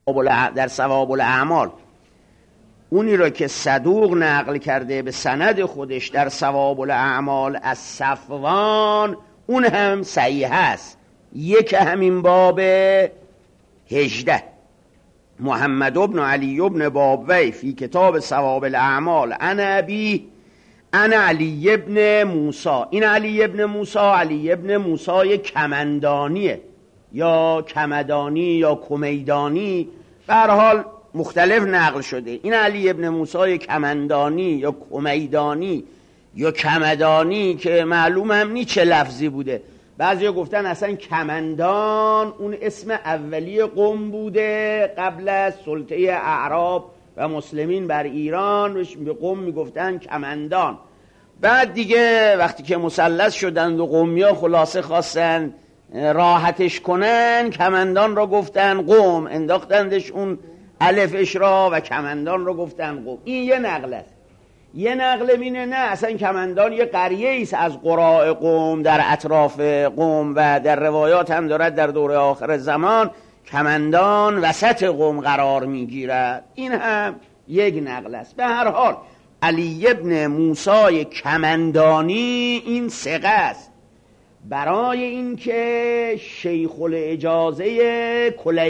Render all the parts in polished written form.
در ثواب الاعمال اونی رو که صدوق نقل کرده به سند خودش در ثواب الاعمال از صفوان، اون هم صحیح هست. یک همین باب 18 محمد ابن علی ابن بابوی فی کتاب ثواب الاعمال انا ابی انا علی ابن موسی. این علی ابن موسی کمندانیه یا کمدانی یا کمیدانی، به هر حال مختلف نقل شده. این علی ابن موسی کمندانی یا کمیدانی یا کمدانی که معلوم هم نی چه لفظی بوده. بعضی گفتن اصلا کمندان اون اسم اولی قوم بوده قبل از سلطه اعراب و مسلمین بر ایران، به قوم میگفتن کمندان. بعد دیگه وقتی که مثلث شدند و قومیا خلاصه خواستن راحتش کنن، کمندان را گفتن قوم، انداختندش اون الفش را و کمندان را گفتن قوم. این یه نقل است. یه نقل مینه نه، اصلا کمندان یه قریه ایست از قراء قوم در اطراف قوم و در روایات هم دارد در دوره آخر زمان کمندان وسط قوم قرار میگیرد. این هم یک نقل است. به هر حال علی ابن موسی کمندانی این ثقه است. برای اینکه شیخ الاجازه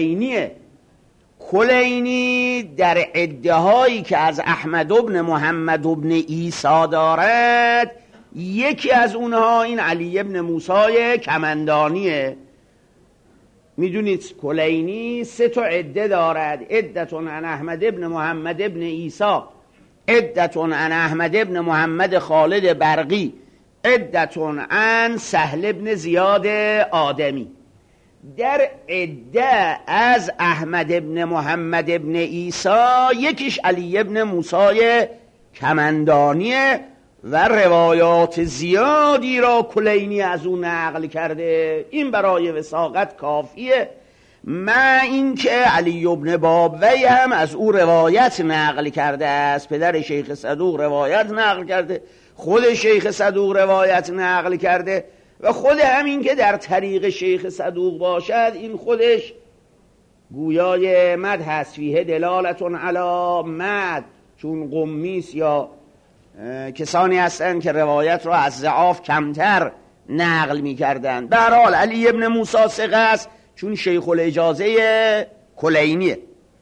کلینی در ادعایی که از احمد ابن محمد ابن عیسی دارد، یکی از اونها این علی ابن موسی کمندانیه. میدونید کلینی 3 تا عده دارد: عدتون عن احمد ابن محمد ابن عیسی، عدتون عن احمد ابن محمد خالد برقی، عدتون عن سهل ابن زیاد آدمی. در عده از احمد ابن محمد ابن عیسی یکیش علی ابن موسی کمندانیه و روایات زیادی را کلینی از اون نقل کرده. این برای وثاقت کافیه. ما اینکه علی ابن بابوی هم از او روایت نقل کرده است، پدر شیخ صدوق روایت نقل کرده، خود شیخ صدوق روایت نقل کرده و خود همین که در طریق شیخ صدوق باشد این خودش گویای مد هست، فیه دلالتون علی مد، چون قمیس یا کسانی هستند که روایت را از ضعاف کمتر نقل می کردن. به هر حال علی ابن موسی ثقه است چون شیخ الاجازه کلینیه.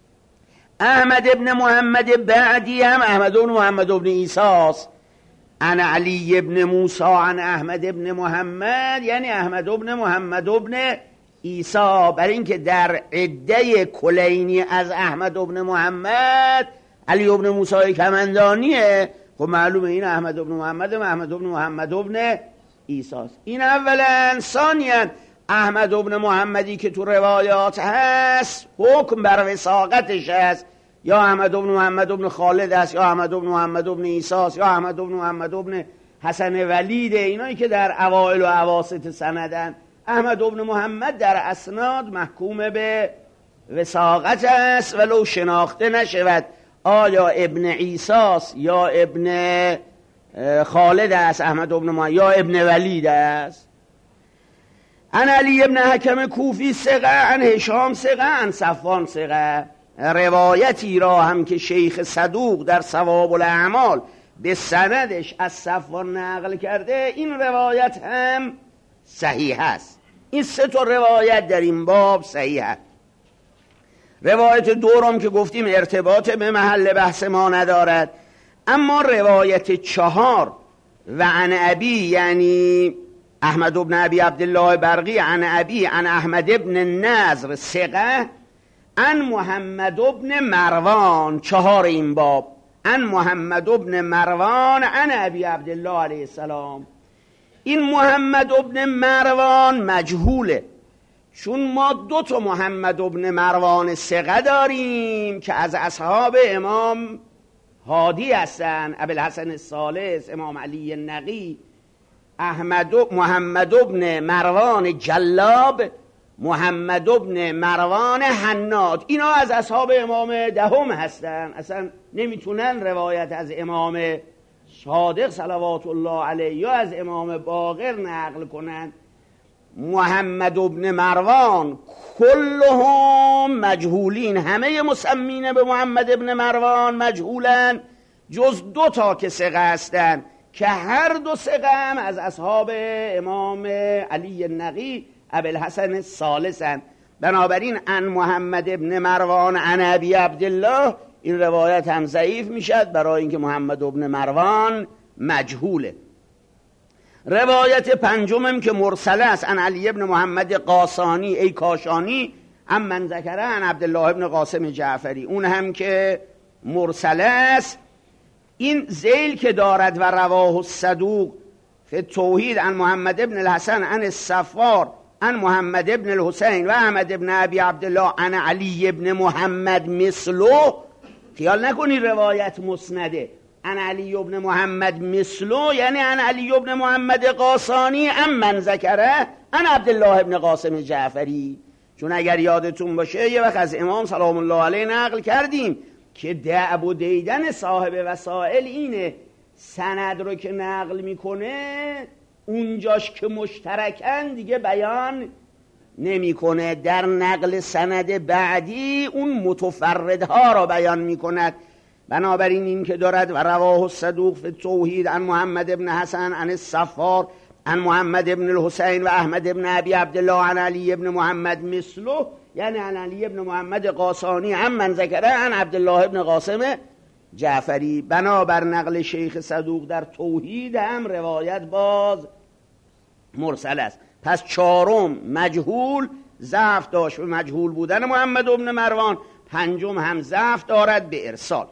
احمد ابن محمد بعدی هم احمد ابن محمد ابن عیسی است. عن علی ابن موسی عن احمد ابن محمد، یعنی احمد ابن محمد ابن عیسی. برای اینکه در عده کلینی از احمد ابن محمد علی ابن موسی کمندانیه، خب معلومه این احمد ابن محمد و احمد ابن محمد ابن عیسی است. این اولا. ثانیا احمد ابن محمدی که تو روایات هست حکم بر وثاقتش هست، یا احمد ابن محمد ابن خالد است، یا احمد ابن محمد ابن عیسی است، یا احمد ابن محمد ابن حسن ولید. اینایی که در اوائل و اواسط سندن. احمد ابن محمد در اسناد محکوم به وثاقت است ولو شناخته نشود آیا ابن عیسی است یا ابن خالد است احمد ابن محمد یا ابن ولید است. عن علی ابن حکم کوفی ثقه، عن هشام ثقه، عن صفوان ثقه. روایتی را هم که شیخ صدوق در ثواب الاعمال به سندش از صفوان نقل کرده، این روایت هم صحیح است. این 3 تا روایت در این باب صحیح است. روایت دورم که گفتیم ارتباط به محل بحث ما ندارد، اما روایت 4 و عن ابی، یعنی احمد ابن ابی عبدالله برقی، عن ابی عن احمد ابن نضر ثقه، عن محمد ابن مروان، 4 این باب، عن محمد ابن مروان عن ابی عبدالله علیه السلام. این محمد ابن مروان مجهوله، چون ما 2 تا محمد ابن مروان ثقه داریم که از اصحاب امام هادی هستن، ابوالحسن الثالث، امام علی نقی، محمد ابن مروان جلاب، محمد ابن مروان حناد. اینا از اصحاب امام دهم هستن، اصلا نمیتونن روایت از امام صادق صلوات الله علیه یا از امام باقر نقل کنن. محمد ابن مروان کلهم مجهولین، همه مسمین به محمد ابن مروان مجهولن جز 2 تا که ثقه هستند که هر 2 ثقه هم از اصحاب امام علی نقی ابوالحسن الثالثند. بنابراین ان محمد ابن مروان عن ابی عبدالله این روایت هم ضعیف میشد برای اینکه محمد ابن مروان مجهوله. روایت پنجمم که مرسل است عن علی ابن محمد قاسانی ای کاشانی ام من ذکره عن عبدالله ابن قاسم جعفری، اون هم که مرسل است. این ذیل که دارد و رواه الصدوق فی توحید عن محمد ابن الحسن عن الصفار عن محمد ابن الحسین و احمد ابن ابی عبدالله عن علی ابن محمد مثلو، خیال نکنی روایت مسنده، عن علی ابن محمد مثلو یعنی عن علی ابن محمد قاسانی ام من ذکره عن عبدالله ابن قاسم جعفری. چون اگر یادتون باشه یه وقت از امام سلام الله علیه نقل کردیم که دعب و دیدن صاحب وسائل اینه، سند رو که نقل میکنه اونجاش که مشترکن دیگه بیان نمیکنه، در نقل سند بعدی اون متفردها را بیان میکند. بنابراین این که دارد و رواه الصدوق فی التوحید عن محمد ابن حسن عن الصفار عن محمد ابن الحسین و احمد ابن ابی عبدالله عن علی ابن محمد مثلو یعنی عن علی ابن محمد قاسانی عن من ذکره عن عبدالله ابن قاسم جعفری. بنابر نقل شیخ صدوق در توحید هم روایت باز مرسل است. پس 4 مجهول ضعف داشت و مجهول بودن محمد ابن مروان، 5 هم ضعف دارد به ارسال.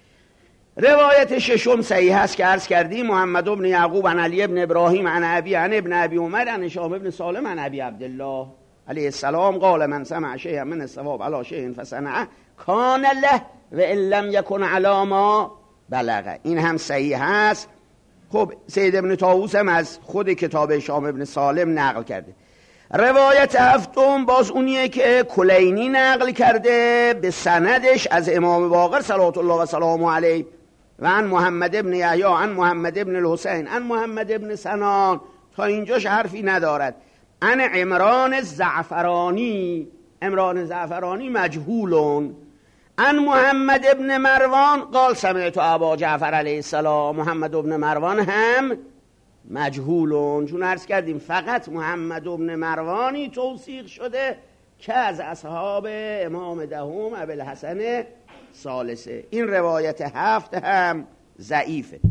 روایت 6 صحیح است که عرض کردیم محمد ابن یعقوب عن علی ابن ابراهیم عن ابی عن ابن ابی عمر عن هشام ابن سالم عن ابی عبدالله علیه السلام قال من سمع شیئا من الثواب علی شیء فصنعه کان له و ان لم یکن علی ما بلغ. این هم صحیح است. خب سید ابن طاووس هم از خود کتاب هشام ابن سالم نقل کرده. روایت 7 باز اونیه که کلینی نقل کرده به سندش از امام باقر صلوات الله و سلامه علیه و عن محمد ابن یحیی عن محمد ابن الحسین عن محمد ابن سنان، تا اینجاش حرفی ندارد. عن عمران زعفرانی، عمران زعفرانی مجهولون. عن محمد ابن مروان قال سمعت ابا جعفر علیه السلام، محمد ابن مروان هم مجهولون. چون عرض کردیم فقط محمد ابن مروانی توثیق شده که از اصحاب امام دهم ابوالحسن ثالثه. این روایت 7 هم ضعیفه.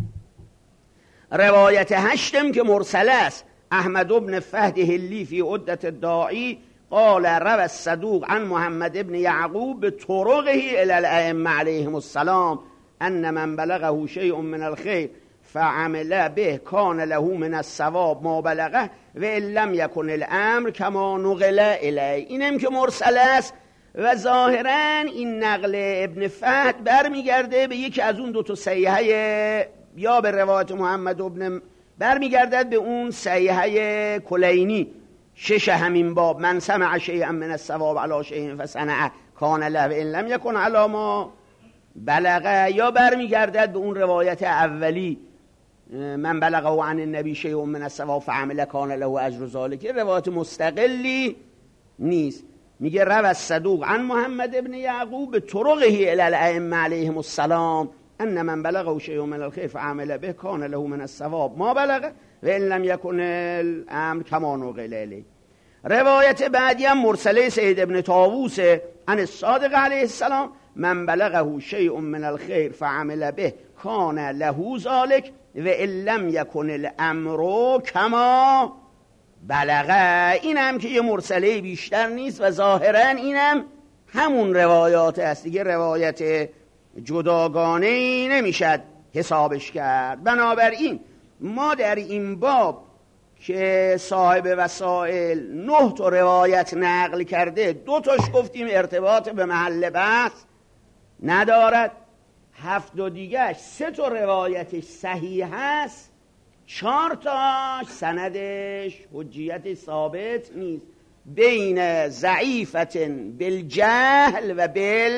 روایت 8 که مرسل است احمد ابن فهد هلی فی عدت الداعی قال روى الصدوق عن محمد ابن یعقوب بطرقه الى الائمه علیهم السلام ان من بلغه شیء من الخیر فعمل به کان له من الثواب ما بلغه و ان لم یکن الامر کما نقل الیه. اینم که مرسل است و ظاهرا این نقل ابن فهد برمیگرده به یکی از اون 2 صحیحه، یا به روایت محمد ابن برمیگردد به اون صحیحه کلینی 6 همین باب من سمع شیئا من الثواب علی شیء فصنعه کان له و ان لم یکن علی ما بلغه، یا برمیگردد به اون روایت اولی من بلغه عن النبی شیء من الثواب فعمل کان له اجر ذلک. روایت مستقلی نیست. میگه روى الصدوق عن محمد ابن یعقوب بطرقه الی الائمه علیهم السلام ان من بلغه شیء من الخیر فعمل به کان له من الثواب ما بلغه و ان لم یکن الامر کما نقل الیه. روایت بعدی هم مرسله سید ابن طاووس عن الصادق علیه السلام من بلغه شیء من الخیر فعمل به کان له ذلک و ان لم یکن الامر کما بلغه. این هم که یه مرسله بیشتر نیست و ظاهرا اینم همون روایات است دیگه، روایت جداگانه‌ای نمیشد حسابش کرد. بنابراین ما در این باب که صاحب وسائل 9 تا روایت نقل کرده، 2 تاش گفتیم ارتباط به محل بحث ندارد، 7 دیگهش 3 تا روایتش صحیح هست، 4 تاش سندش حجیت ثابت نیست، بین ضعیفت بالجهل و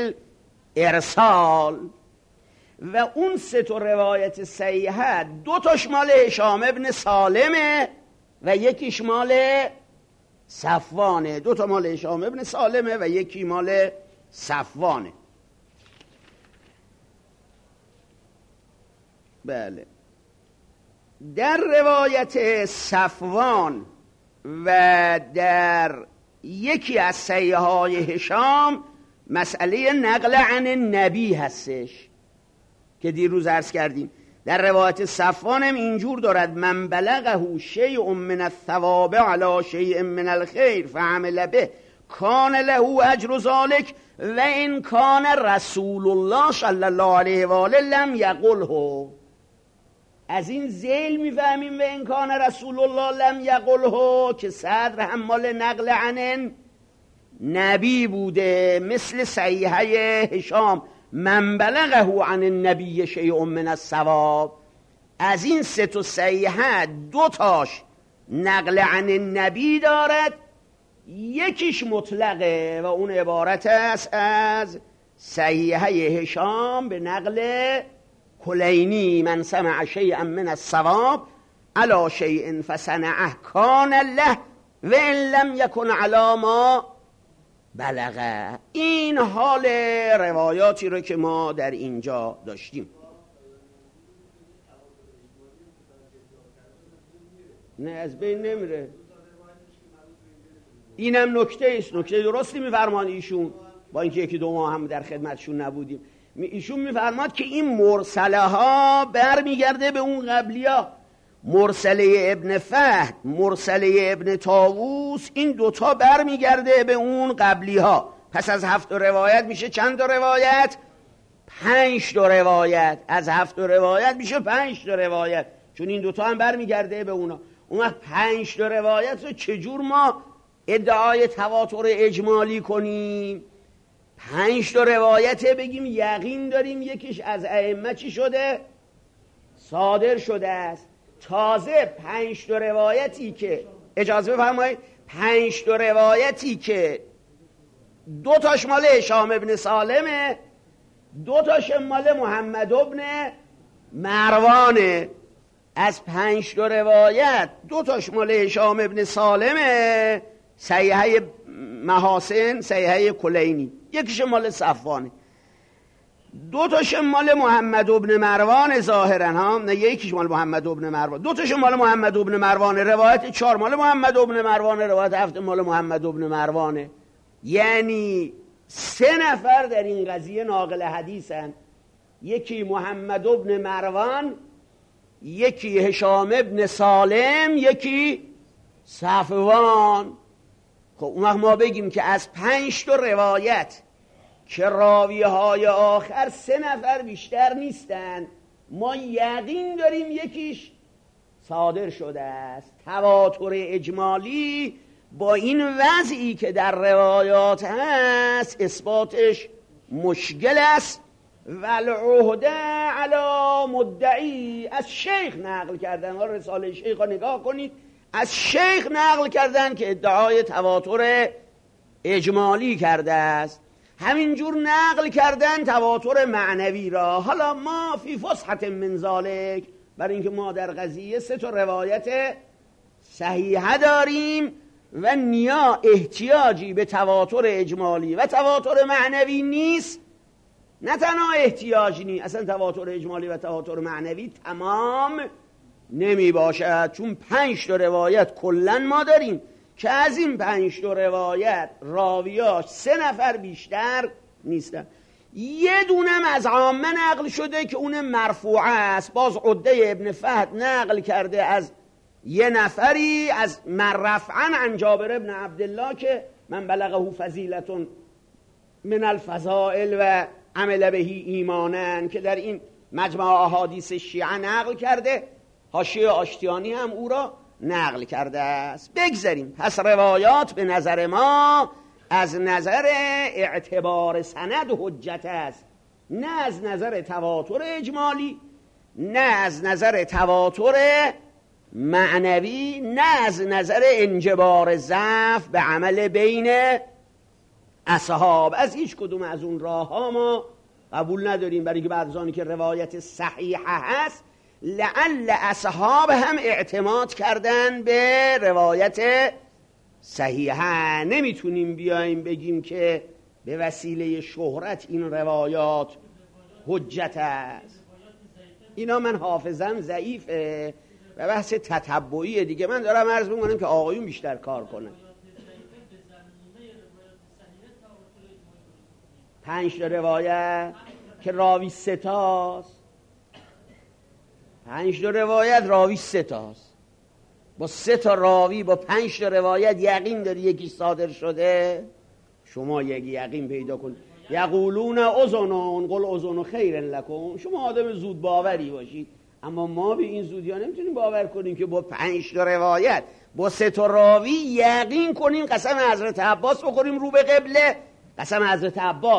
بالارسال. و اون 3 تا روایت صحیحه 2 تاش مال هشام ابن سالمه و یکیش مال صفوانه، 2 تا مال هشام ابن سالمه و یکی مال صفوانه. بله. در روایت صفوان و در یکی از صحیح‌های هشام مسئله نقل عن نبی هستش که دیروز عرض کردیم. در روایت صفوان هم اینجور دارد: من بلغه شیء من الثواب علی شیء من الخیر فعمل به کان له اجر ذلک و ان کان رسول الله صلی الله علیه و آله لم یقله. از این ذیل میفهمیم و ان کان رسول الله لم یقله که صدر هم مال نقل عن نبی بوده، مثل صحیحه هشام من بلغه عن النبی شیء من الثواب. از این 3 تا صحیحه 2 تاش نقل عن النبی دارد، یکیش مطلقه و اون عبارت است از صحیحه هشام به نقل کلینی: من سمع شیئا من الثواب علی شیء فصنعه کان له و ان لم یکن علی ما بلغه. این حال روایاتی رو که ما در اینجا داشتیم. نه از بین نمیره. اینم نکته است، نکته درستی میفرمان ایشون، با اینکه 1-2 ماه هم در خدمتشون نبودیم. ایشون میفرماد که این مرسله ها برمیگرده به اون قبلیا. مرسله ابن فهد، مرسله ابن طاووس، این 2 تا برمیگرده به اون قبلی ها. پس از 7 روایت میشه چند تا روایت؟ 5 تا روایت. از 7 روایت میشه 5 تا روایت، چون این 2 تا هم برمیگرده به اونا. اون وقت 5 تا روایت رو چجور ما ادعای تواتر اجمالی کنیم؟ 5 تا روایت بگیم یقین داریم یکیش از ائمه چی شده؟ صادر شده است. تازه 5 تا روایتی که اجازه بفرمایید 5 تا روایتی که 2 تاش مال هشام ابن سالمه، 2 تاش مال محمد ابن مروانه. از 5 تا روایت 2 تاش مال هشام ابن سالمه، صحیحه محاسن، صحیحه کلینی، یکیش مال صفوانه. 2 تاش مال محمد ابن مروان ظاهرا ها، نه یکیش مال محمد ابن مروان، 2 تاش مال محمد ابن مروان. روایت 4 مال محمد ابن مروان، روایت 7 مال محمد ابن مروانه. یعنی 3 نفر در این قضیه ناقل حدیثن: یکی محمد ابن مروان، یکی هشام ابن سالم، یکی صفوان. خب اون وقت ما بگیم که از 5 تا روایت که راوی های آخر 3 نفر بیشتر نیستن، ما یقین داریم یکیش صادر شده است. تواتر اجمالی با این وضعی که در روایات هست اثباتش مشکل است. والعهده علی مدعی. از شیخ نقل کردن، رساله شیخ ها نگاه کنید، از شیخ نقل کردن که ادعای تواتر اجمالی کرده است. همینجور نقل کردن تواتر معنوی را. حالا ما فی فسحة من ذالک، برای اینکه ما در قضیه 3 تا روایت صحیحه داریم و احتیاجی به تواتر اجمالی و تواتر معنوی نیست. نه تنها احتیاج نیست، اصلا تواتر اجمالی و تواتر معنوی تمام نمی باشد، چون 5 تا روایت کلن ما داریم که از این 5 تا روایت راویاش 3 نفر بیشتر نیستن. یه دونم از عامه نقل شده که اون مرفوعه است. باز عده ابن فهد نقل کرده از 1 نفری از مرفعا عن جابر ابن عبدالله که من بلغه فضیلتون من الفضائل و عمل بهی ایمانن، که در این مجمع احادیث شیعه نقل کرده. حاشیه آشتیانی هم او را نقل کرده است. بگذاریم. پس روایات به نظر ما از نظر اعتبار سند حجت است، نه از نظر تواتر اجمالی، نه از نظر تواتر معنوی، نه از نظر انجبار ضعف به عمل بین اصحاب. از هیچ کدوم از اون راه ها ما قبول نداریم، برای که بعد از آنی که روایت صحیحه هست لعل اصحاب هم اعتماد کردن به روایت صحیحه. نمیتونیم بیایم بگیم که به وسیله شهرت این روایات حجت است. اینا من حافظم ضعیفه و بحث تتبعیه دیگه. من دارم عرض میکنم که آقایون بیشتر کار کنن. 5 تا روایت که راوی 3 تاست، 5 تا روایت راوی 3 تاست، با 3 تا راوی با 5 تا روایت یقین داری یکی صادر شده؟ شما یک یقین پیدا کن. یقولون اذنون قل اذن خیر لکم. شما آدم زود باوری باشید، اما ما به این زودی ها نمیتونیم باور کنیم که با 5 تا روایت با 3 تا راوی یقین کنیم قسم حضرت عباس بخوریم رو به قبله. قسم حضرت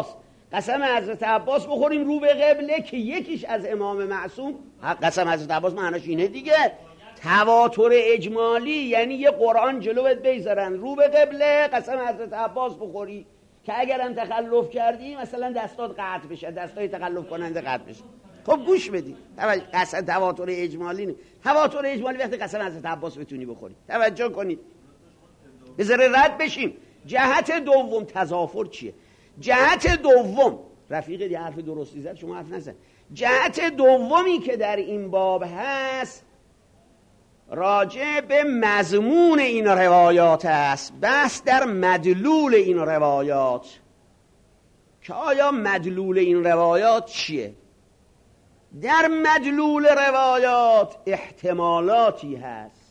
عباس بخوریم رو به قبله که یکیش از امام معصوم. قسم حضرت عباس معناش اینه دیگه، تواتر اجمالی، یعنی یه قرآن جلوت بیزارن رو به قبله، قسم حضرت عباس بخوری که اگرم تخلف کردی مثلا دستات قطع بشه، دستای تخلف کننده قطع بشه. خب گوش بدید، قسم تواتر اجمالی نه. تواتر اجمالی وقتی قسم حضرت عباس بتونی بخوری. توجه کنید بذاره رد بشیم. جهت دوم تضافر چیه؟ جهت دوم رفیق دی حرف درستی زد، شما حرف نزن. جهت دومی که در این باب هست راجع به مضمون این روایات است، بحث در مدلول این روایات، که آیا مدلول این روایات چیه؟ در مدلول روایات احتمالاتی هست.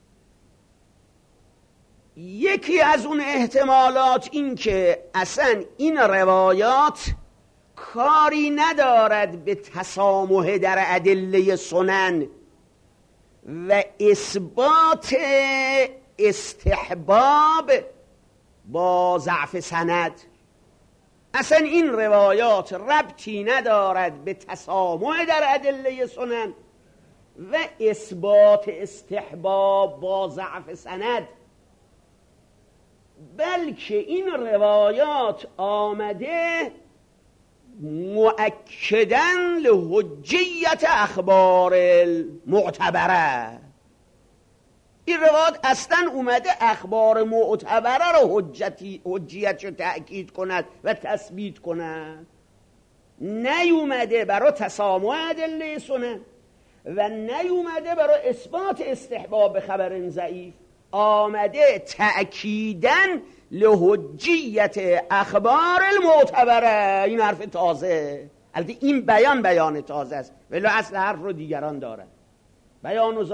یکی از اون احتمالات این که اصلا این روایات کاری ندارد به تسامح در ادله سنن و اثبات استحباب با ضعف سند. اصلا این روایات ربطی ندارد به تسامح در ادله سنن و اثبات استحباب با ضعف سند، بلکه این روایات آمده مؤکداً لحجیت اخبار المعتبره. این روایات اصلا اومده اخبار معتبره رو حجیت رو تأکید کند و تثبیت کند، نیومده برای تسامح ادله سنن و نیومده برای اثبات استحباب به خبر ضعیف، آمده تأکیداً لحجیت اخبار المعتبره. این حرف تازه، البته این بیان تازه است ولی اصل حرف رو دیگران دارن. بیان و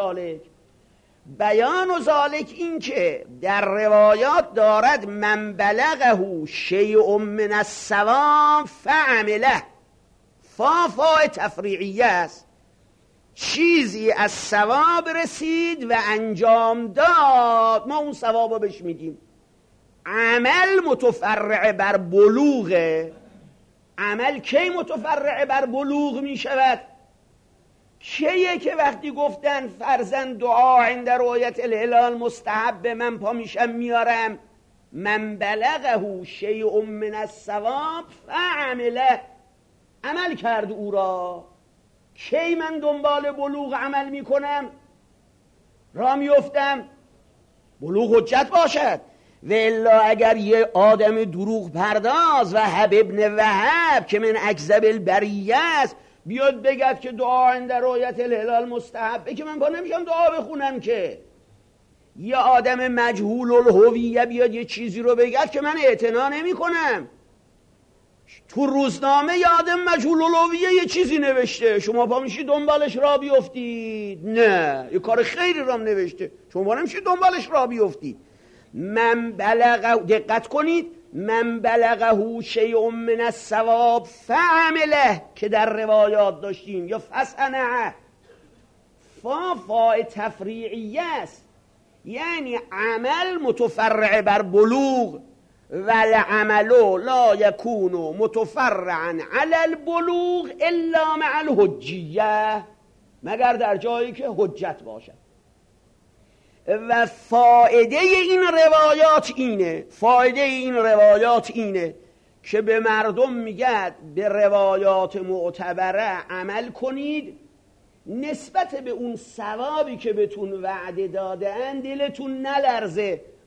ذالک این که در روایات دارد من بلغه شیء من الصواب فعمله، فا تفریعیه است، چیزی از ثواب رسید و انجام داد، ما اون ثواب رو بهش میدیم. عمل متفرع بر بلوغه. عمل کی متفرع بر بلوغ می شود؟ کیه که وقتی گفتن فرضاً دعا عند رؤیت الهلال مستحب، من پا میشم میارم من بلغه شیء من الثواب فعمله، عمل کرد او را. کی من دنبال بلوغ عمل میکنم؟ را میفتم بلوغ حجت باشد. و الا اگر یه آدم دروغ پرداز و وهب ابن وهب که من اکذب البریه است بیاد بگد که دعا عند رؤیت الهلال مستحبه، که من پا نمیشم دعا بخونم. که یه آدم مجهول الهویه بیاد یه چیزی رو بگد که من اعتنا نمی کنم. تو روزنامه یه آدم مجهول الهویه یه چیزی نوشته، شما پا میشی دنبالش را بیفتید؟ نه، یه کار خیری رام نوشته، شما پا نمیشی دنبالش را بیفتید. من بلغه، دقت کنید، من بلغه شیء من الثواب فعمله که در روایات داشتیم، یا فصنعه، فا تفریعیه است، یعنی عمل متفرع بر بلوغ، والعمل لا یکون متفرعا علی البلوغ الا مع الحجیه، مگر در جایی که حجت باشد. و فایده این روایات اینه که به مردم میگه به روایات معتبره عمل کنید، نسبت به اون ثوابی که بهتون وعده دادن دلتون نلرزه.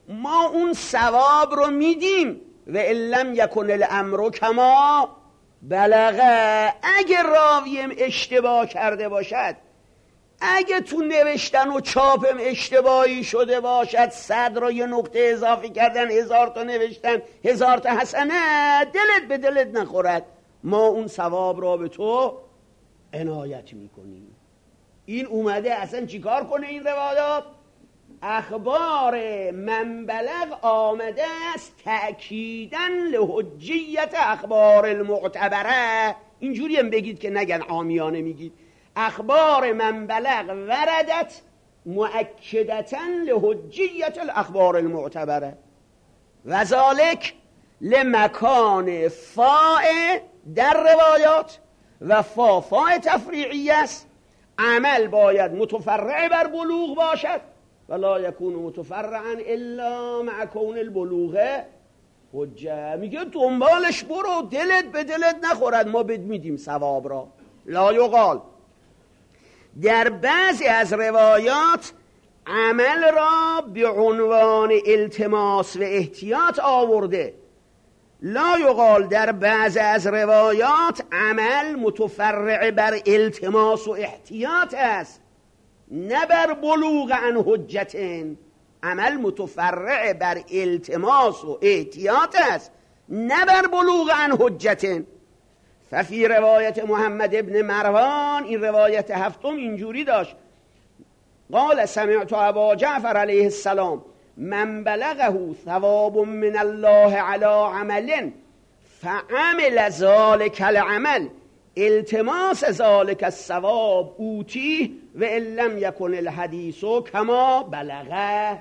ما اون ثواب رو میدیم. و لم یکن الامر کما بلغه، اگه راویم اشتباه کرده باشد، اگه تو نوشتن و چاپم اشتباهی شده باشد، 100 را یه نقطه اضافه کردن، 1000 تا نوشتن، 1000 تا حسنه، دلت به دلت نخورد، ما اون ثواب را به تو عنایت میکنیم. این اومده اصلا چیکار کنه؟ این روایات اخبار من بلغ آمده است تأکیداً لحجیت اخبار المعتبره. اینجوری هم بگید که نگن عامیانه میگید. اخبار من بلغ وردت مؤکدتاً لحجیت الاخبار المعتبره و ذالک لمکان فاء در روایات و فاء تفریعی است. عمل باید متفرع بر بلوغ باشد ولا یکون متفرعا الا مع کون البلوغ حجه. میگه دنبالش برو، دلت به دلت نخورد، ما بد میدیم ثواب را. لا یقال، در بعضی از روایات عمل را به عنوان التماس و احتیاط آورده. لا یقال، در بعضی از روایات عمل متفرع بر التماس و احتیاط است، نه بر بلوغ عن حجتن. عمل متفرع بر التماس و احتیاط است، نه بر بلوغ عن حجتن. ففی روایت محمد ابن مروان، این روایت هفتم، اینجوری داشت: قال سمعت ابا جعفر علیه السلام من بلغه ثواب من الله علی عمل فعمل ذلك العمل التماس ذلك الثواب اوتیه و ان لم یکن الحدیث کما بلغه.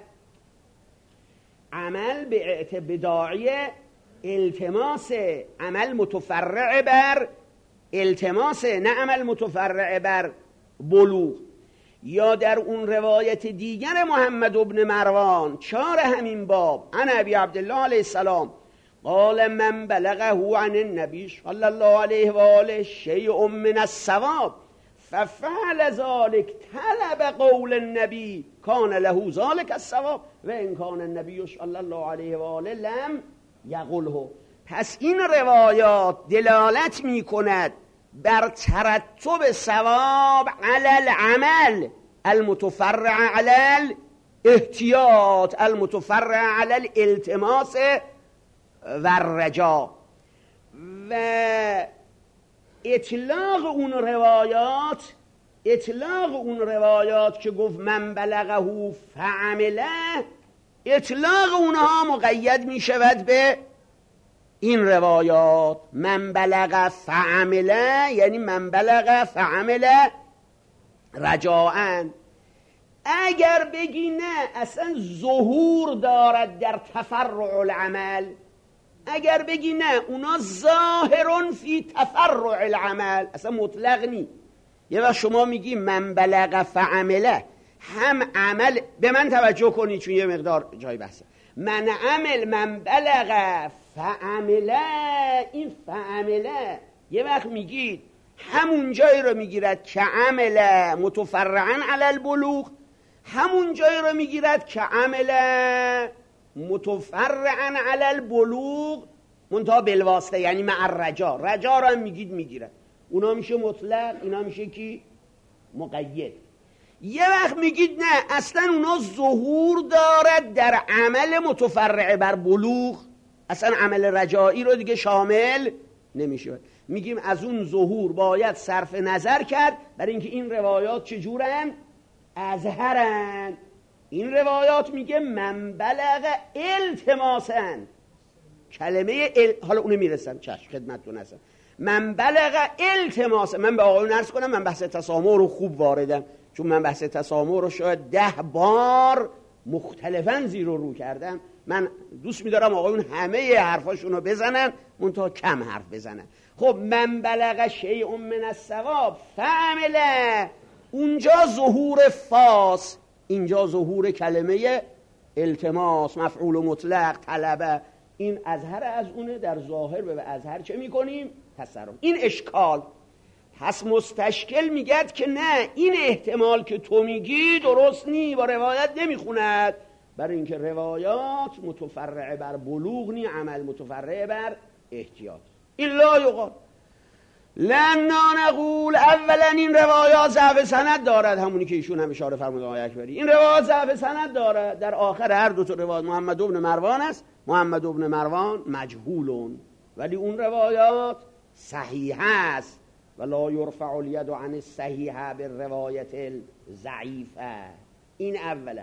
عمل به بداعی التماس، عمل متفرع بر التماس، نه عمل متفرع بر بلوغ. یا در اون روایت دیگر محمد ابن مروان 4 همین باب، عن ابی عبدالله علیه السلام قال من بلغه عن النبی صلی الله علیه و آله شیء من الثواب ففعل ذلك طلب قول النبی کان له ذلك الثواب و ان کان النبی صلی الله علیه و آله لم یقله. پس این روایات دلالت می کند بر ترتب ثواب علی العمل المتفرع علی الاحتیاط المتفرع علی الالتماس و الرجا. و اطلاق اون روایات که گفت من بلغه فعمله، اطلاق اونها مقید می شود به این روایات. من بلغ فعمله یعنی من بلغ فعمله رجاءن. اگر بگی نه اصلا ظهور دارد در تفرع العمل، اگر بگی نه اونا ظاهرون فی تفرع العمل، اصلا مطلق نی. یه وقت شما میگی من بلغ فعمله، هم عمل، به من توجه کنی چون یه مقدار جای بحثه. من بلغ فعمله، این فعمله یه وقت میگید همون جایی رو میگیرد که عمل متفرعا علی البلوغ، همون جایی رو میگیرد که عمل متفرعا علی البلوغ منتها بالواسطه، یعنی مع الرجا. رجا رو هم میگید میگیرد، اونا میشه مطلق، اینا میشه کی؟ مقید. یه وقت میگید نه اصلا اونا ظهور دارد در عمل متفرع بر بلوغ، اصلا عمل رجایی رو دیگه شامل نمیشه. میگیم از اون ظهور باید صرف نظر کرد، برای اینکه این روایات چجورن؟ اظهرن. این روایات میگه من بلغ التماسن، کلمه حالا اونو میرسم چشم خدمتتون هستم. من بلغ التماس، من به آقایون عرض کنم من بحث تسامح رو خوب واردم، چون من بحث تسامح رو شاید 10 بار مختلفاً زیر و رو کردم. من دوست می‌دارم آقایون همه حرفاشون رو بزنن، منتها کم حرف بزنن. خب من بلغ شیء من الثواب فعمله، اونجا ظهور فاس، اینجا ظهور کلمه التماس، مفعول مطلق، طلبه، این اظهر از اونه. در ظاهر به اظهر چه میکنیم؟ تصرف. این اشکال. پس مستشکل میگد که نه، این احتمال که تو میگی درست نی، با روایت نمیخوند. برای اینکه روایات متفرعه بر بلوغ نی، عمل متفرعه بر احتیاط. این لا یقال لنا نقول، اولا این روایات ضعف سند دارد، همونی که ایشون هم اشاره فرمود آقای اکبری، این روایات ضعف سند دارد. در آخر هر دو تا روایت محمد بن مروان است، محمد بن مروان مجهولون، ولی اون روایات صحیح است. ولا یرفع الید عن الصحیح بالروایت الضعیفه. این اولا.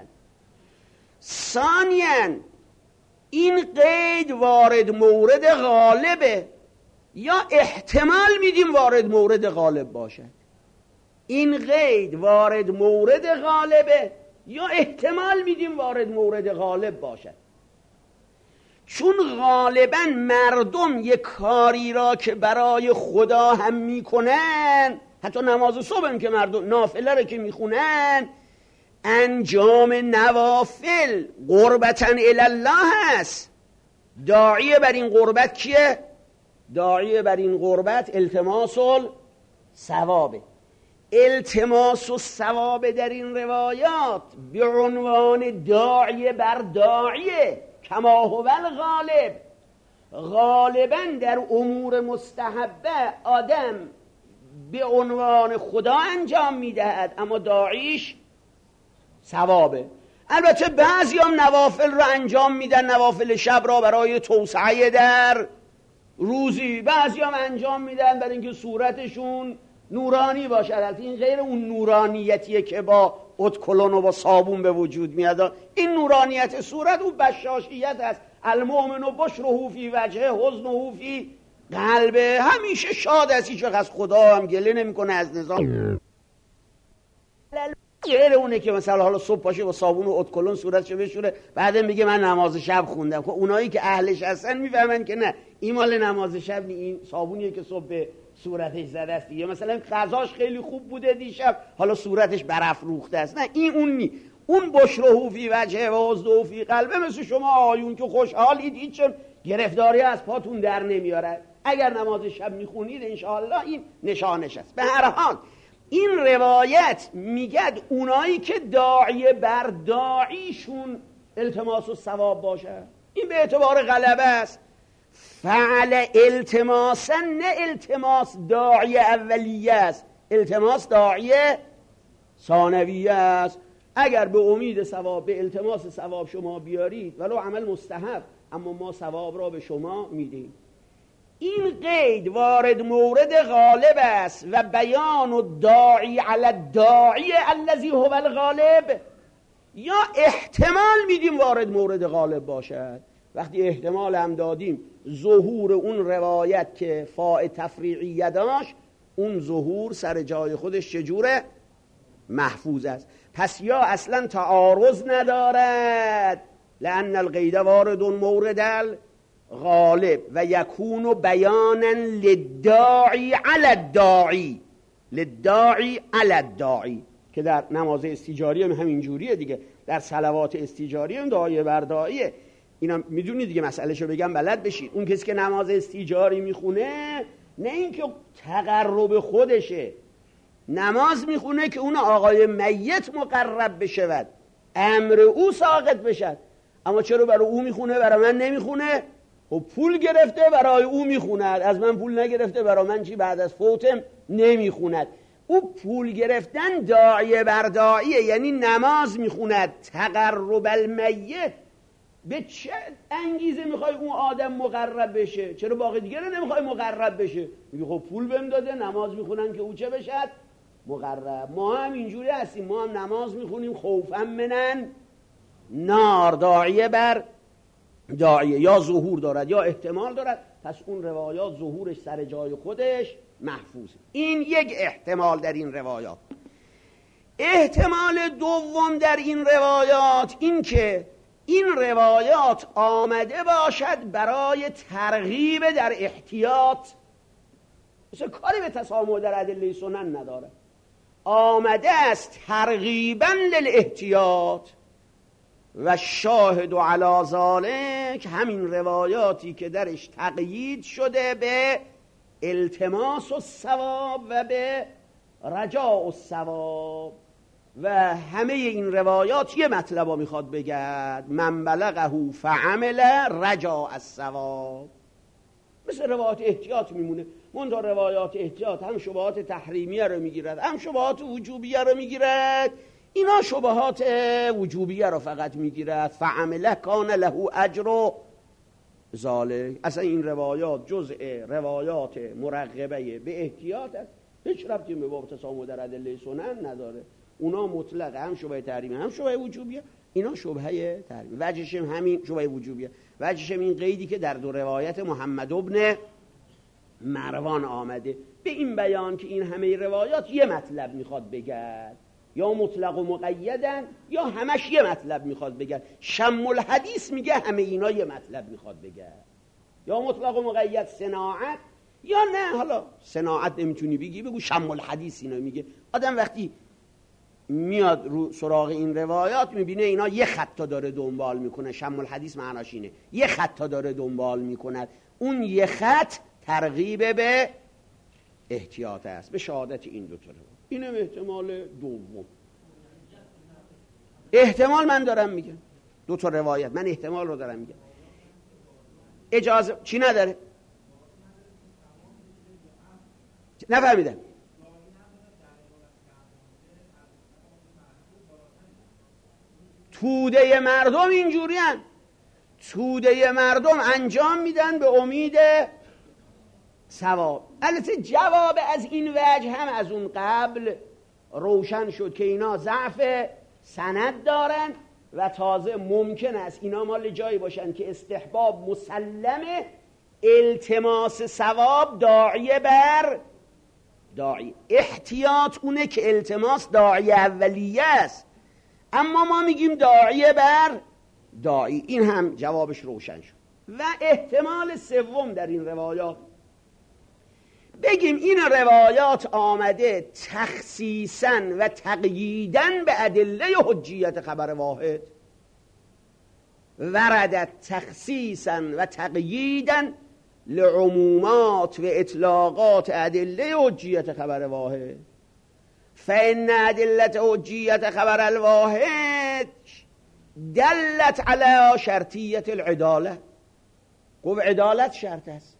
ثانیا این قید وارد مورد غالبه یا احتمال میدیم وارد مورد غالب باشد. این قید وارد مورد غالبه یا احتمال میدیم وارد مورد غالب باشد. چون غالبا مردم یک کاری را که برای خدا هم میکنن، حتی نماز صبح هم که مردم نافله را که میخونن، انجام نوافل قربتاً الله هست. داعیه بر این قربت کیه؟ داعیه بر این قربت التماس الثوابه. التماس الثواب در این روایات به عنوان داعیه بر داعیه کما هو الغالب. غالبا در امور مستحبه آدم به عنوان خدا انجام میدهد، اما داعیش ثوابه. البته بعضی هم نوافل را انجام میدن، نوافل شب را برای توسعه در روزی، بعضی هم انجام میدن برای اینکه صورتشون نورانی باشد. البته این غیر اون نورانیتیه که با ادکلون و با صابون به وجود میاد. این نورانیت صورت اون بشاشیت است. المؤمن بشره فی وجهه حزنه فی قلبه. همیشه شاد است، هیچ وقت از خدا هم گله نمیکنه، از نظام. غیر اونه که مثلا حالا صبح پاشه با صابون و ادکلون صورتشو بشوره بعد میگه من نماز شب خوندم. خب اونایی که اهلش هستن میفهمن که نه، این مال نماز شب نی، این صابونیه که صبح به صورتش زده است. یا مثلا غذاش خیلی خوب بوده دیشب، حالا صورتش برف روخته است. نه، این اون نی. اون بشره فی وجهه و حزنه فی قلبه مثل شما آیون که خوشحالید، هیچ گرفتاری از پاتون در نمیاره. اگر نماز شب میخونید انشاءالله این نشانش است. به هر حال این روایت میگد اونایی که داعیه بر داعیشون التماس و ثواب باشه، این به اعتبار غلبه است. فعل التماسا، نه التماس داعیه اولیه است، التماس داعیه ثانویه است. اگر به امید ثواب، به التماس ثواب شما بیارید ولو عمل مستحب، اما ما ثواب را به شما میدیم. این قید وارد مورد غالب است و بیان الداعی علی الداعی الذی هو الغالب، یا احتمال میدیم وارد مورد غالب باشد. وقتی احتمال هم دادیم ظهور اون روایت که فاء تفریعیه داشت، اون ظهور سر جای خودش چجوره؟ محفوظ است. پس یا اصلا تعارض ندارد، لأن القید وارد مورد غالب و یکون بیانا للداعی علی الداعی، للداعی علی الداعی، که در نماز استیجاری هم همین جوریه دیگه، در صلوات استیجاری هم داعیه بر داعیه. اینا میدونید دیگه، مسئلهشو بگم بلد بشید. اون کسی که نماز استیجاری میخونه، نه اینکه تقرب خودشه، نماز میخونه که اون آقای میت مقرب بشود، امر او ساقط بشد. اما چرا برای او میخونه برای من نمیخونه؟ خب پول گرفته برای او میخوند، از من پول نگرفته برای من چی؟ بعد از فوتم نمیخوند. او پول گرفتن داعیه بر داعیه، یعنی نماز میخوند تقرب المیت. به چه انگیزه میخوای اون آدم مقرب بشه؟ چرا باقی دیگه رو نمیخوای مقرب بشه؟ میگه خب پول بهم داده نماز میخونن که او چه بشد؟ مقرب. ما هم اینجوری هستیم، ما هم نماز میخونیم خوفا منن نار، داعیه بر داعیه، یا ظهور دارد یا احتمال دارد. پس اون روایات ظهورش سر جای خودش محفوظه. این یک احتمال در این روایات. احتمال دوم در این روایات این که این روایات آمده باشد برای ترغیب در احتیاط، مثل کاری به تسامح در ادله سنن نداره، آمده است ترغیبا للاحتیاط. و شاهد علی ذلک همین روایاتی که درش تقیید شده به التماس الثواب و به رجاء الثواب. و همه این روایات یه مطلب میخواد بگد: من بلغه فعمل رجا الثواب. مثل روایات احتیاط میمونه، منتها روایات احتیاط هم شبهات تحریمیه رو میگیرد هم شبهات وجوبیه رو میگیرد. اینا شبهات وجوبیه رو فقط میگیرد. فعمله کان له اجر ذالک. اصلا این روایات جزء روایات مرغبه به احتیاط است، هیچ ربطی به باب تسامح در ادله سنن نداره. اونا مطلق هم شبهه تحریمی هم شبهه وجوبیه، اینا شبهه تحریمی. وجهش همین شبهه وجوبیه، وجهش این قیدی که در دو روایت محمد ابن مروان آمده به این بیان که این همه روایات یه مطلب میخواد بگد، یا مطلق و مقیدن یا همش یه مطلب میخواد بگد. شم الحدیث میگه همه اینا یه مطلب میخواد بگد، یا مطلق و مقید صناعت، یا نه حالا صناعت نمیتونی بگی، بگو شم الحدیث اینا میگه. آدم وقتی میاد رو سراغ این روایات میبینه اینا یه خطا داره دنبال میکنه. شم الحدیث معناش اینه یه خطا داره دنبال میکنه، اون یه خط ترغیب به احتیاط است، به شهادت این دو تا. اینم احتمال دوم. احتمال من دارم میگم، دو تا روایت من احتمال رو دارم میگم. اجازه چی نداره؟ نفهمیدم. توده مردم اینجوری هن. توده مردم انجام میدن به امید ثواب. البته جواب از این وجه هم از اون قبل روشن شد که اینا ضعف سند دارن و تازه ممکن است اینا مال جایی باشن که استحباب مسلمه، التماس ثواب داعیه بر داعی. احتیاط اونه که التماس داعی اولیه است، اما ما میگیم داعیه بر داعی. این هم جوابش روشن شد. و احتمال سوم در این روایات بگیم این روایات آمده تخصیصاً و تقییداً به ادله حجیت خبر واحد. وردت تخصیصاً و تقییداً لعمومات و اطلاقات ادله حجیت خبر واحد. فإن ادلت حجیت خبر الواحد دلت علی شرطیت العدالة. گفت عدالت شرط است،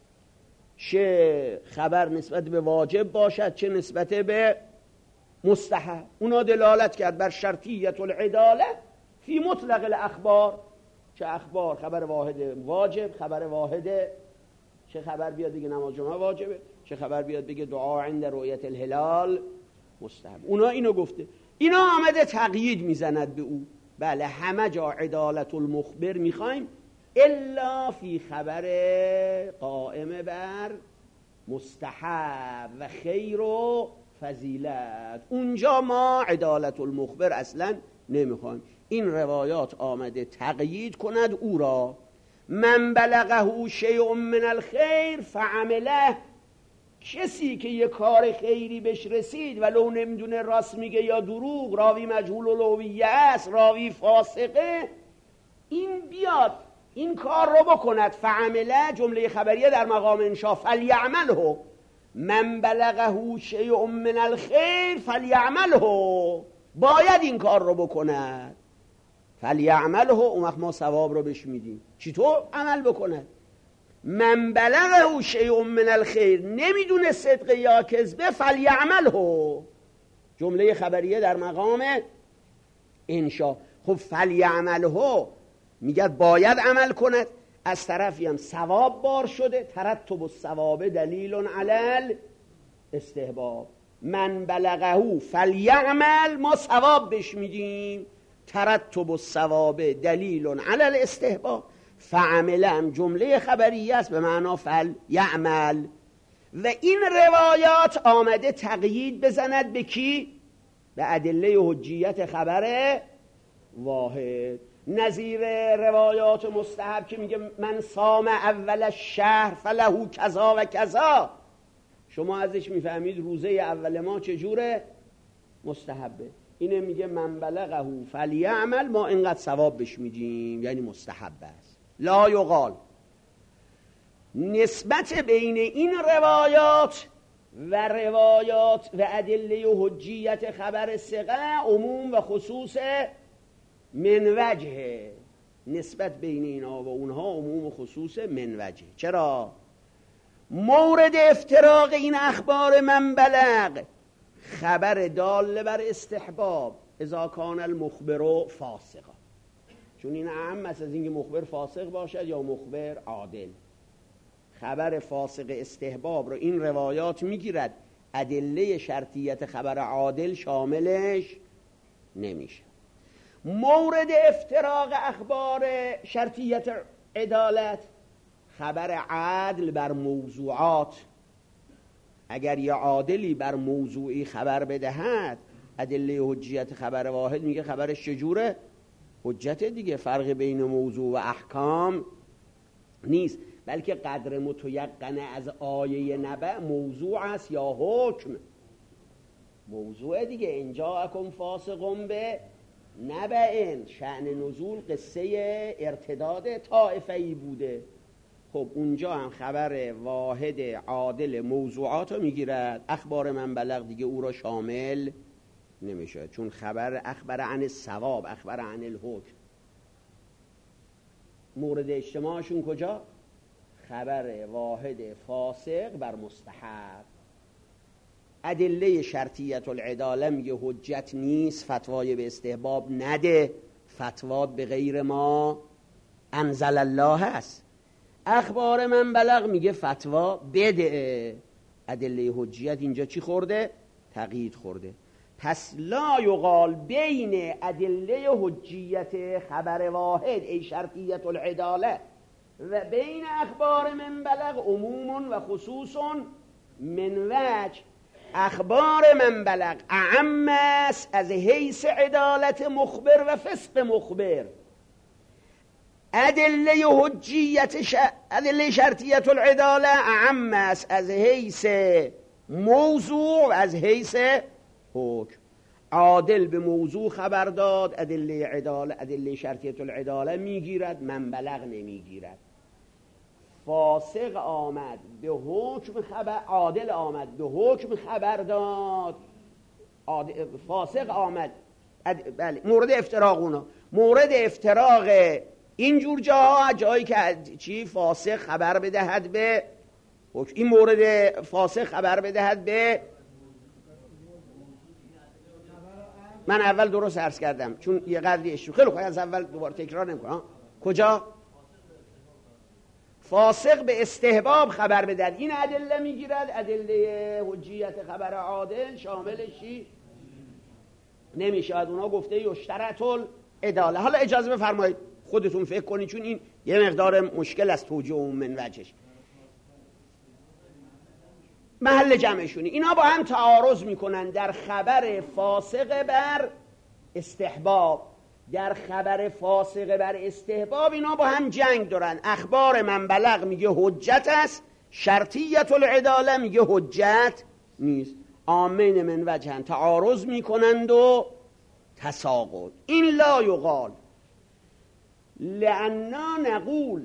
چه خبر نسبت به واجب باشد چه نسبت به مستحب. اونا دلالت کرد بر شرطیت العدالة فی مطلق الاخبار. چه اخبار؟ خبر واحد واجب، خبر واحد چه خبر بیاد بگه نماز جمعه واجبه، چه خبر بیاد بگه دعا عند رؤیت الهلال مستحب. اونا اینو گفته. اینا آمده تقیید میزند به او. بله همه جا عدالت المخبر میخوایم الا فی خبر قائم بر مستحب و خیر و فضیلت، اونجا ما عدالت المخبر اصلا نمیخوایم. این روایات آمده تقیید کند او را. من بلغه شیء من الخیر فعمله. کسی که یه کار خیری بهش رسید ولو نمیدونه راست میگه یا دروغ، راوی مجهول الهویه است، راوی فاسقه، این بیاد این کار رو بکند. فعمله جمله خبریه در مقام انشاء. فلیعمله. من بلغه شیء من الخیر فلیعمله. باید این کار رو بکند. فلیعمله. اون وقت ما ثواب رو بهش میدیم. چطور عمل بکند؟ من بلغه شیء من الخیر، نمیدونه صدق یا کذبه، فلیعمله جمله خبریه در مقام انشاء. خب فلیعمله میگه باید عمل کند، از طرفی هم ثواب بار شده. ترتب الثواب دلیل علی الاستحباب. من بلغه فلیعمل، ما ثواب بهش میدیم. ترتب الثواب دلیل علی الاستحباب. فعمل هم جمله خبریه است به معنا فلیعمل. و این روایات آمده تقیید بزند به کی؟ به ادله حجیت خبر واحد. نظیر روایات مستحب که میگه من صام اول الشهر فله کذا و کذا، شما ازش میفهمید روزه اول ما چجوره؟ مستحبه. اینه میگه من بلغه فلیعمل، ما اینقدر ثواب بهش میدیم، یعنی مستحب است. لا یقال. نسبت بین این روایات و روایات و ادله و حجیت خبر ثقه عموم و خصوص من وجه، نسبت بین اینا و اونها عموم و خصوص من وجه. چرا؟ مورد افتراق این اخبار من بلغ خبر دال بر استحباب اذا کان المخبر فاسقا، چون این اهم است از اینکه مخبر فاسق باشد یا مخبر عادل. خبر فاسق استحباب رو این روایات میگیرد، ادله شرطیت خبر عادل شاملش نمیشه. مورد افتراق اخبار شرطیت عدالت خبر عدل بر موضوعات. اگر یه عادلی بر موضوعی خبر بدهد، ادله حجیت خبر واحد میگه خبرش چجوره؟ حجت دیگه، فرق بین موضوع و احکام نیست، بلکه قدر متیقنه از آیه نبأ موضوع است یا حکم. موضوع دیگه، اینجا اکم فاسقون به نبأ، شأن نزول قصه ارتداد طائفه‌ای بوده. خب اونجا هم خبر واحد عادل موضوعات رو میگیرد، اخبار من بلغ دیگه او را شامل نمیشه، چون خبر اخبر عن الثواب، اخبر عن الحکم. مورد اجتماعشون کجا؟ خبر واحد فاسق بر مستحب. ادله شرطیت العداله میگه حجت نیست، فتوای به استحباب نده، فتوا به غیر ما انزل الله هست. اخبار من بلغ میگه فتوا بده. ادله حجیت اینجا چی خورده؟ تقیید خورده. پس لا یقال بین ادله حجیت خبر واحد ای شرطیت العداله و بین اخبار من بلغ عموم و خصوص من وجه. اخبار من بلغ اعم است از حیث عدالت مخبر و فسق مخبر. ادله شرطیت العداله اعم است از حیث موضوع و از حیث حکم. عادل به موضوع خبر داد، ادله شرطیت العداله میگیرد، من بلغ نمیگیرد. فاسق آمد به حکم خبر، عادل آمد به حکم خبر داد، فاسق آمد. بله، مورد افتراق اونا، مورد افتراق اینجور جاها، جایی که چی فاسق خبر بدهد به حکم، این مورد فاسق خبر بدهد به، من اول درست عرض کردم چون یه قدری اشتباه، خیلی خوب از اول دوباره تکرار نمی‌کنم. کجا؟ فاسق به استحباب خبر بدهد، این ادله میگیرد، ادله حجیت خبر عادل شاملش چی نمیشه. اونا گفته یشترط العداله. حالا اجازه بفرمایید خودتون فکر کنید، چون این یه مقدار مشکل است توجیه من وجهش. محل جمعشونی اینا با هم تعارض میکنن در خبر فاسق بر استحباب. در خبر فاسق بر استحباب اینا با هم جنگ دارن. اخبار من بلغ میگه حجت است، شرطیت العداله میگه حجت نیست. آمین من وجهن تعارض میکنند و تساقط. این لا یقال لأننا نقول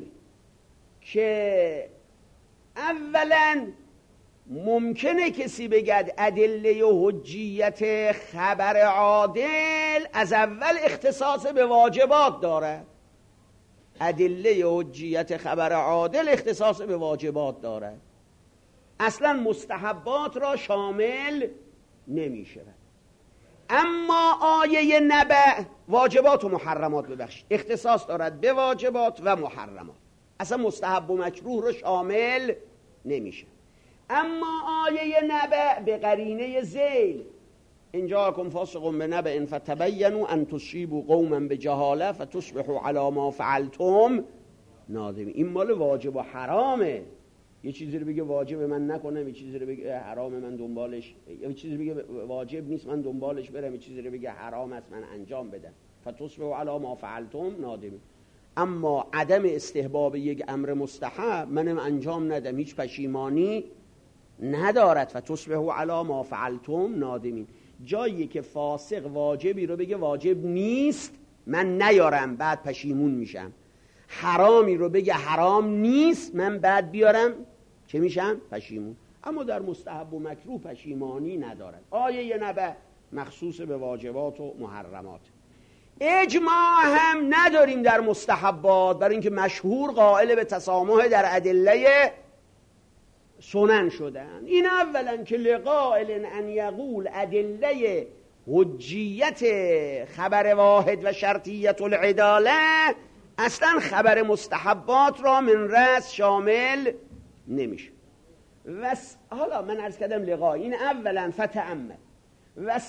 که اولا ممکنه کسی بگد ادله حجیت خبر عادل از اول اختصاص به واجبات داره. ادله حجیت خبر عادل اختصاص به واجبات داره، اصلا مستحبات را شامل نمیشه. اما آیه نبأ واجبات و محرمات ببخشید اختصاص دارد به واجبات و محرمات، اصلا مستحب و مکروه رو شامل نمیشه. اما آیه نبأ به قرینه ذیل، ان جاءکم فاسق بنبأ فتبینوا ان تصیبوا قوما بجهاله فتصبحوا علی ما فعلتم نادمین. این مال واجب و حرامه. یه چیزی رو بگه واجب من نکنم، یه چیزی رو بگه حرام من دنبالش، یه چیزی رو بگه واجب نیست من دنبالش برم، یه چیزی رو بگه حرام است من انجام بدم. فتصبحوا علی ما فعلتم نادمین. اما عدم استحباب یک امر مستحب، منم انجام ندم هیچ پشیمانی ندارد. فتصبحوا علی ما فعلتم نادمین. جایی که فاسق واجبی رو بگه واجب نیست من نیارم بعد پشیمون میشم، حرامی رو بگه حرام نیست من بعد بیارم چه میشم؟ پشیمون. اما در مستحب و مکروه پشیمانی ندارد. آیه نبأ مخصوص به واجبات و محرمات. اجماع هم نداریم در مستحبات، برای اینکه مشهور قائل به تسامح در ادله سنن شدن. این اولا که لقائل ان یقول ادله حجیت خبر واحد و شرطیت العداله اصلا خبر مستحبات را من رأس شامل نمیشه. حالا من عرض کردم لقا، این اولا فتأمل. و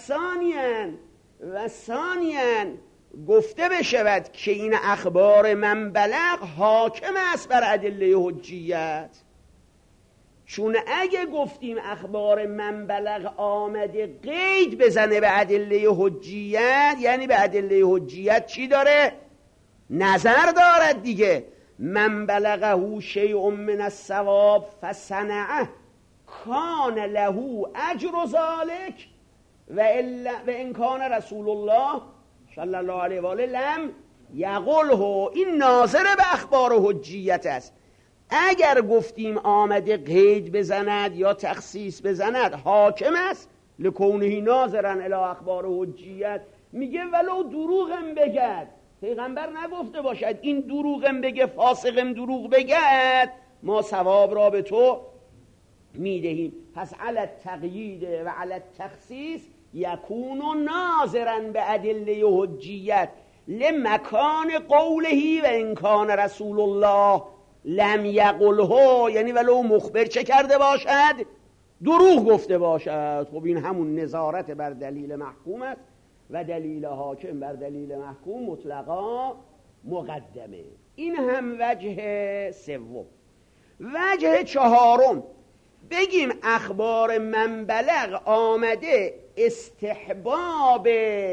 ثانیاً گفته بشود که این اخبار من بلغ حاکم است بر ادله حجیت، چون اگه گفتیم اخبار من بلغ آمده قید بزنه به ادله حجیت، یعنی به ادله حجیت چی داره؟ نظر دارد دیگه. من بلغه شیء من الثواب فصنعه کان له اجر ذلک و ان کان رسول الله صلی الله علیه و آله لم یقله. این ناظر به اخبار حجیت است. اگر گفتیم آمده قید بزند یا تخصیص بزند حاکم است لکونه ناظرا الی اخبار حجیت. میگه ولو دروغم بگد، پیغمبر نگفته باشد این دروغم بگه، فاسقم دروغ بگد، ما ثواب را به تو میدهیم. پس علی التقیید و علی التخصیص یکون ناظرا به ادله حجیت لمکان قوله و ان کان رسول الله لم یقله، یعنی ولو مخبر چه کرده باشد؟ دروغ گفته باشد. خب این همون نظارت بر دلیل محکوم است و دلیل حاکم بر دلیل محکوم مطلقا مقدمه. این هم وجه سوم. وجه چهارم، بگیم اخبار من بلغ آمده استحباب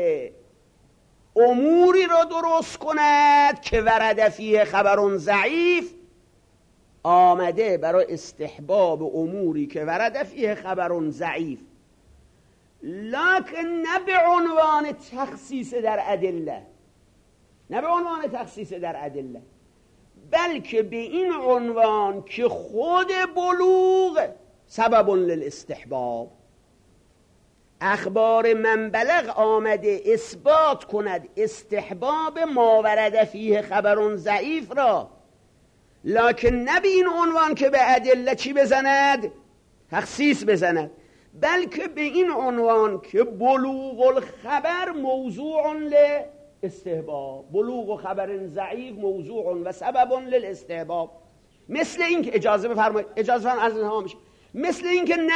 اموری را درست کند که ورد فیه خبر ضعیف، آمده برای استحباب اموری که ورد فیه خبر ضعیف، لکن نه به عنوان تخصیص در ادله، نه به عنوان تخصیص در ادله، بلکه به این عنوان که خود بلوغ سبب للاستحباب. اخبار من بلغ آمده اثبات کند استحباب ما ورد فیه خبر ضعیف را، لکن نه به این عنوان که به ادله چی بزند؟ تخصیص بزند، بلکه به این عنوان که بلوغ الخبر موضوع لاستحباب، بلوغ خبر ضعیف موضوع و سبب للاستحباب. مثل این که اجازه بفرمایید، اجازه فرمایید از اینها میشه، مثل این که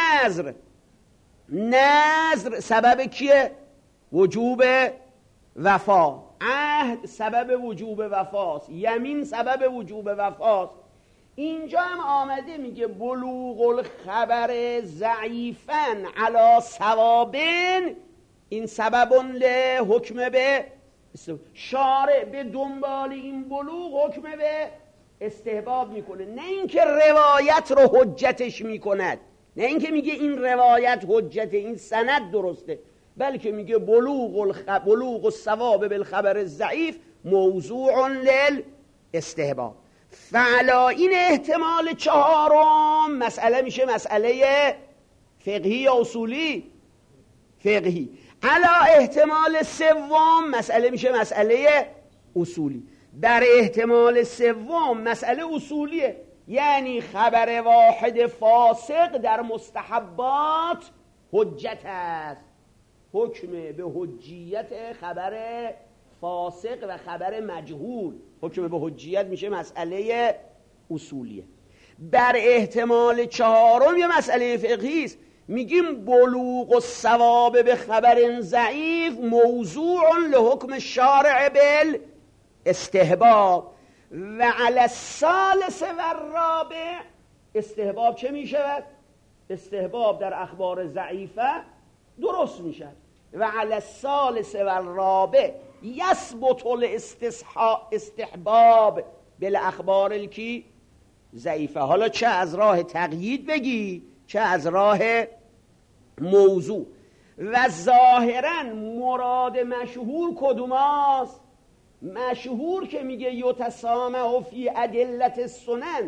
نظر سبب کیه؟ وجوب وفا. عهد سبب وجوب وفاست، یمین سبب وجوب وفاست. اینجا هم آمده میگه بلوغ الخبر ضعیفاً علی ثوابن، این سبب لحکم به شارع به دنبال این بلوغ حکم به استحباب میکنه، نه اینکه روایت رو حجتش میکند، نه اینکه میگه این روایت حجت، این سند درسته، بلکه میگه بلوغ الثواب بالخبر الضعیف موضوع للاستحباب. فعلا این احتمال چهارم مسئله میشه مسئله فقهی یا اصولی؟ فقهی. علا احتمال سوم مسئله میشه مسئله اصولی. در احتمال سوم مسئله اصولیه، یعنی خبر واحد فاسق در مستحبات حجت است. حکم به حجیت خبر فاسق و خبر مجهول، حکم به حجیت میشه مسئله اصولیه. بر احتمال چهارم یه مسئله فقهی است، میگیم بلوغ الثواب به خبر ضعیف موضوع لحکم شارع بالاستحباب و علی الثالث و الرابع. استحباب چه میشود؟ استحباب در اخبار ضعیفه درست میشد. و علی الثالث و الرابع یثبت الاستحباب بالاخبار الکی ضعیفه. حالا چه از راه تقیید بگی چه از راه موضوع. و ظاهرا مراد مشهور کدوماست؟ مشهور که میگه یتسامح فی ادلت السنن،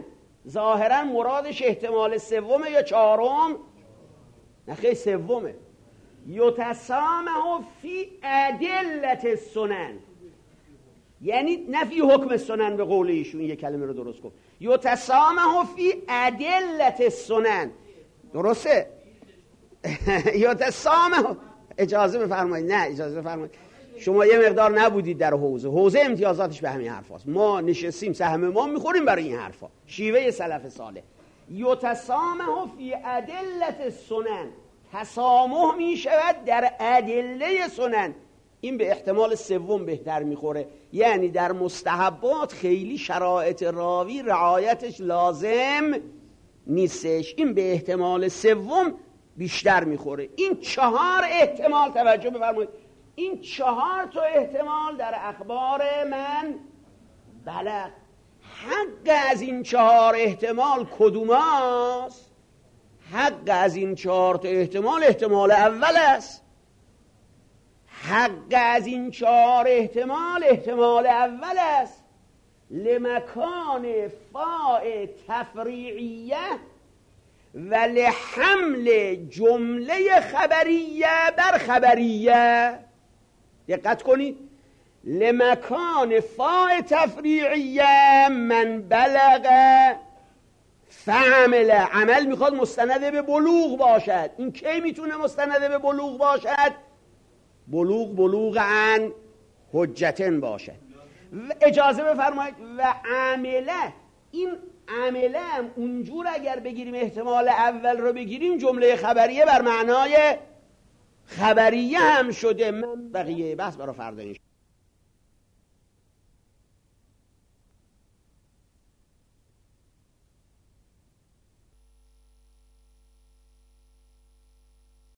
ظاهرا مرادش احتمال سومه یا چهارم؟ نه خیلی سومه. یتسامح فی ادلت السنن، یعنی نه فی حکم السنن، به قول ایشون یه کلمه رو درست گفت. یتسامح فی ادلت السنن، درسته؟ یتسامح، اجازه بفرمایید. نه اجازه بفرمایید، شما یه مقدار نبودید در حوزه امتیازاتش به همین حرفاست. ما نشستیم سهم ما میخوریم برای این حرفا، شیوه سلف صالح. یتسامح فی ادلت السنن، تسامح می شود در ادله سنن. این به احتمال سوم بهتر میخوره، یعنی در مستحبات خیلی شرایط راوی رعایتش لازم نیستش، این به احتمال سوم بیشتر میخوره. این 4 احتمال، توجه بفرمایید، این 4 تا احتمال در اخبار من بلغ. حق از این 4 احتمال کدوماست؟ حق از این 4 تا احتمال اول است. حق از این 4 احتمال اول است. لمکان فاء تفریعیه و لحمل جمله خبریه بر خبریه. دقت کنید، لمکان فاء تفریعیه من بلغ فعمل، عمل میخواد مستند به بلوغ باشد. این کی میتونه مستند به بلوغ باشد؟ بلوغ عن حجتن باشد. اجازه بفرمایید، و عمله، این عمله هم اونجور اگر بگیریم احتمال اول رو بگیریم، جمله خبریه بر معنای خبریه هم شده. من بقیه بحث برای فردا